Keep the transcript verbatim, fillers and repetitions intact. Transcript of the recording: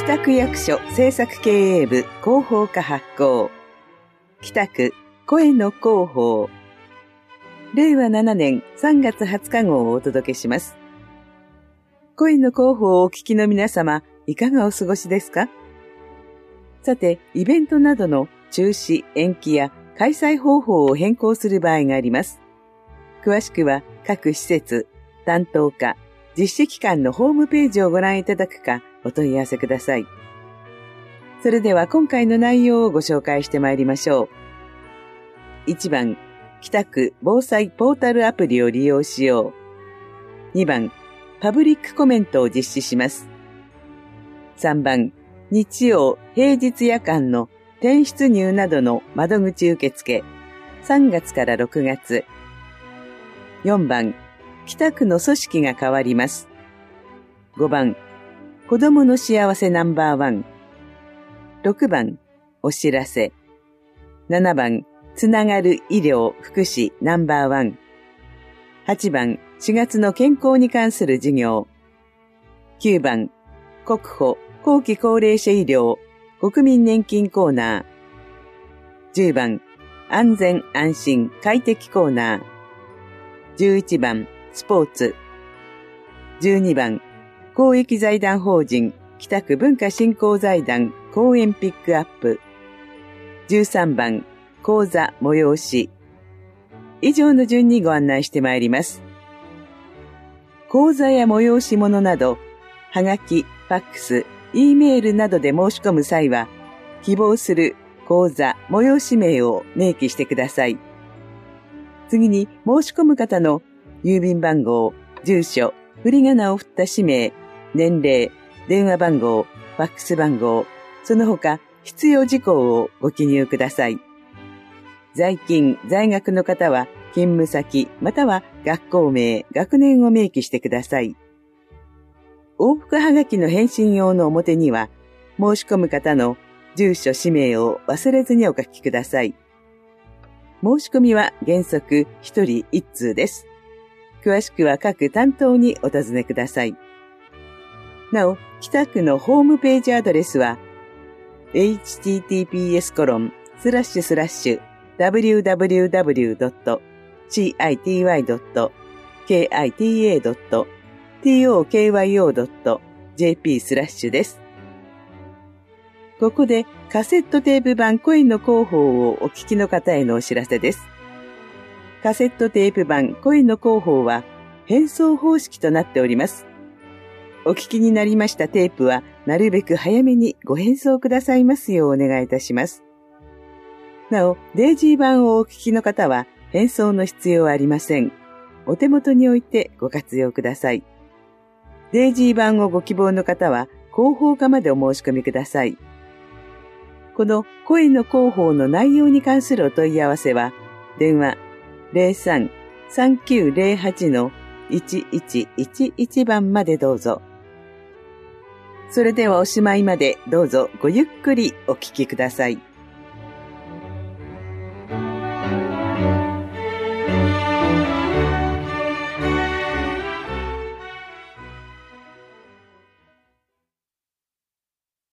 北区役所政策経営部広報課発行、北区声の広報、れいわななねんさんがつはつか号をお届けします。声の広報をお聞きの皆様、いかがお過ごしですか？さて、イベントなどの中止、延期や開催方法を変更する場合があります。詳しくは各施設、担当課、実施機関のホームページをご覧いただくかお問い合わせください。それでは今回の内容をご紹介してまいりましょう。いちばん、北区防災ポータルアプリを利用しよう。にばん、パブリックコメントを実施します。さんばん、日曜、平日夜間の転出入などの窓口受付、さんがつからろくがつ。よんばん、北区の組織が変わります。ごばん、子どもの幸せナンバーワン。ろくばん、お知らせ。ななばん、つながる医療・福祉ナンバーワン。はちばん、しがつの健康に関する事業。きゅうばん、国保・後期高齢者医療・国民年金コーナー。じゅうばん、安全・安心・快適コーナー。じゅういちばん、スポーツ。じゅうにばん、公益財団法人北区文化振興財団講演ピックアップ。じゅうさんばん、講座催し。以上の順にご案内してまいります。講座や催し物など、はがき、ファックス、E メールなどで申し込む際は、希望する講座、催し名を明記してください。次に申し込む方の郵便番号、住所、振り仮名を振った氏名、年齢、電話番号、ファックス番号、その他必要事項をご記入ください。在勤、在学の方は勤務先または学校名、学年を明記してください。往復はがきの返信用の表には申し込む方の住所、氏名を忘れずにお書きください。申し込みは原則ひとりいち通です。詳しくは各担当にお尋ねください。なお、北区のホームページアドレスは エイチティーティーピーエスコロンスラッシュスラッシュダブリューダブリューダブリュードットシーアイティーワイドットケーアイティーエードットティーオーケーワイオードットジェーピー スラッシュです。ここでカセットテープ版声の広報をお聞きの方へのお知らせです。カセットテープ版声の広報は返送方式となっております。お聞きになりましたテープはなるべく早めにご返送くださいますようお願いいたします。なお、デイジー版をお聞きの方は返送の必要はありません。お手元に置いてご活用ください。デイジー版をご希望の方は広報課までお申し込みください。この声の広報の内容に関するお問い合わせは、電話 ゼロさん さんきゅうゼロはち のいちいちいちいち 番までどうぞ。それではおしまいまでどうぞごゆっくりお聞きください。